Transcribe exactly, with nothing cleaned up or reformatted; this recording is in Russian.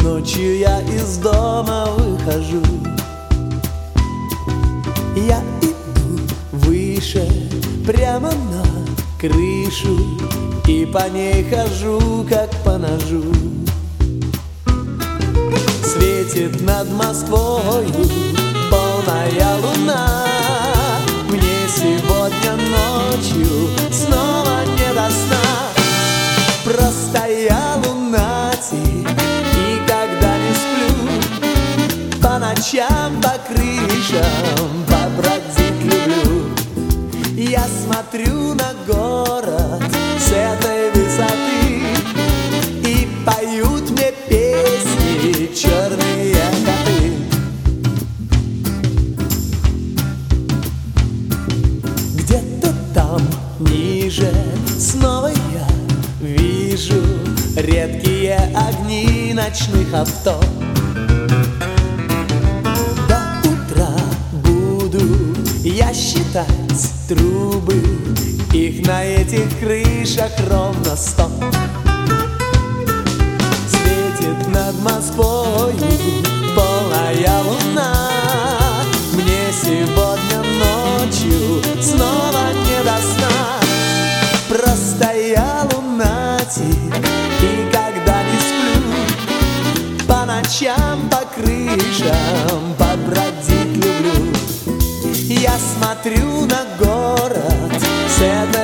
Ночью я из дома выхожу, я иду выше, прямо на крышу, и по ней хожу, как по ножу. Светит над Москвою полная луна. Мне сегодня ночью снова не до сна. Просто я лунатик, и когда не сплю, по ночам по крышам побродить люблю. Я смотрю на город с этой высоты, и поют мне песни черные коты. Где-то там ниже снова я вижу редкие огни ночных авто. До утра буду я считать трубы, их на этих крышах ровно сто. Светит над Москвою полная луна. Мне сегодня ночью снова не до сна. Просто я лунатик, и когда не сплю, по ночам по крышам побродить люблю. Я смотрю на город с этой